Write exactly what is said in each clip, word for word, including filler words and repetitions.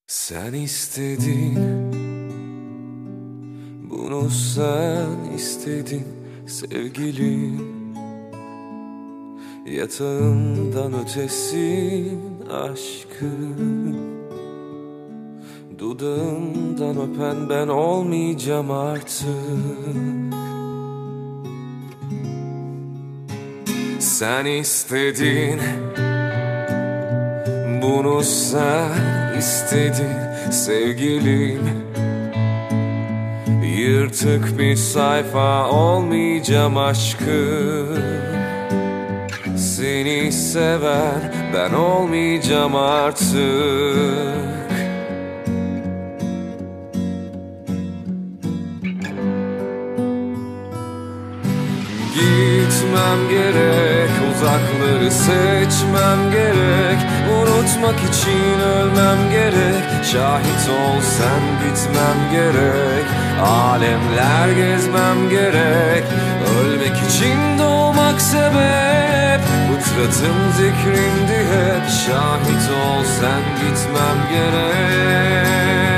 Sen istedin, bunu sen istedin sevgilim. Yatağından ötesin aşkım, dudağından öpen ben olmayacağım artık. Sen istedin, bunu sen istedin sevgilim. Yırtık bir sayfa olmayacağım aşkım. Seni seven ben olmayacağım artık. Gitmem gerek, uzakları seçmem gerek. Unutmak için ölmem gerek. Şahit ol sen gitmem gerek. Alemler gezmem gerek. Ölmek için doğmak sebep. Fıtratım zikrimdi hep. Şahit ol sen gitmem gerek.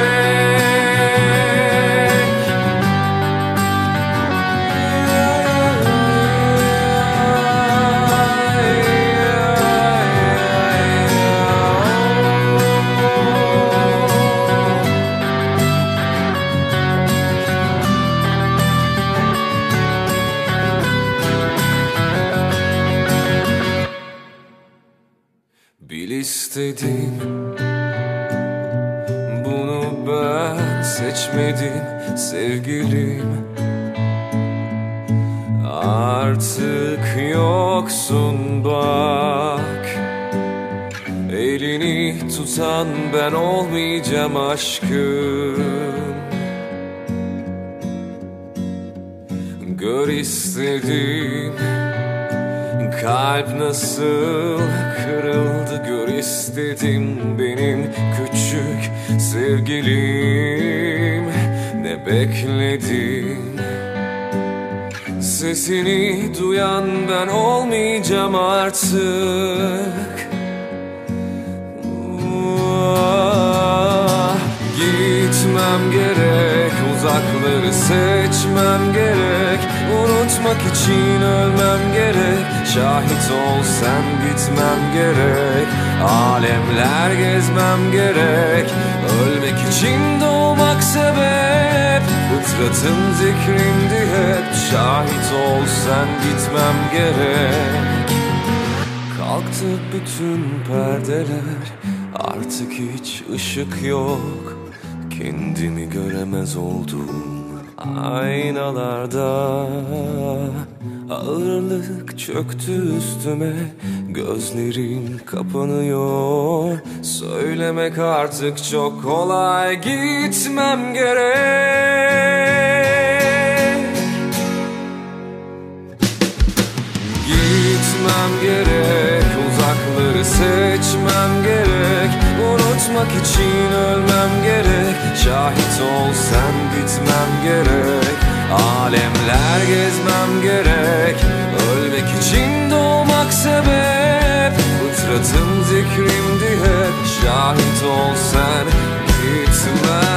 Bil istedim, bunu ben seçmedim sevgilim. Artık yoksun bak, elini tutan ben olmayacağım aşkım. Gör istedim, kalp nasıl kırıldı, gör istedim benim küçük sevgilim. Ne bekledin? Sesini duyan ben olmayacağım artık. Ah, gitmem gerek, uzakları seçmem gerek. Unutmak için ölmem gerek. Şahit ol sen gitmem gerek. Alemler gezmem gerek. Ölmek için doğmak sebep. Fıtratım zikrimdi hep. Şahit ol sen gitmem gerek. Kalktı bütün perdeler, artık hiç ışık yok. Kendimi göremez oldum aynalarda. Ağırlık çöktü üstüme, gözlerim kapanıyor. Söylemek artık çok kolay, gitmem gerek. Gitmem gerek, uzakları seçmem gerek. Unutmak için ölmem gerek. Şahit ol sen gitmem gerek. Alemler gezmem gerek. Ölmek için doğmak sebep. Fıtratım zikrimdi hep. Şahit ol sen gitmem